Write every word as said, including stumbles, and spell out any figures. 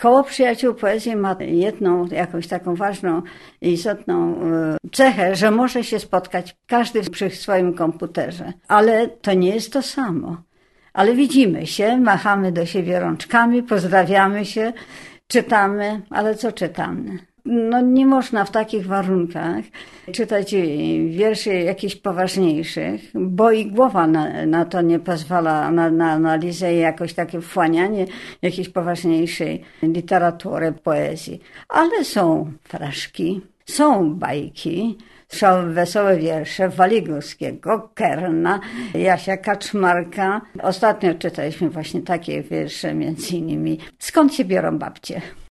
Koło Przyjaciół Poezji ma jedną, jakąś taką ważną i istotną cechę, że może się spotkać każdy przy swoim komputerze. Ale to nie jest to samo. Ale widzimy się, machamy do siebie rączkami, pozdrawiamy się, czytamy, ale co czytamy? No nie można w takich warunkach czytać wierszy jakichś poważniejszych, bo i głowa na, na to nie pozwala, na, na analizę i jakoś takie wchłanianie jakiejś poważniejszej literatury, poezji. Ale są fraszki, są bajki, są wesołe wiersze Waligórskiego, Kerna, Jasia Kaczmarka. Ostatnio czytaliśmy właśnie takie wiersze, między innymi Skąd się biorą babcie?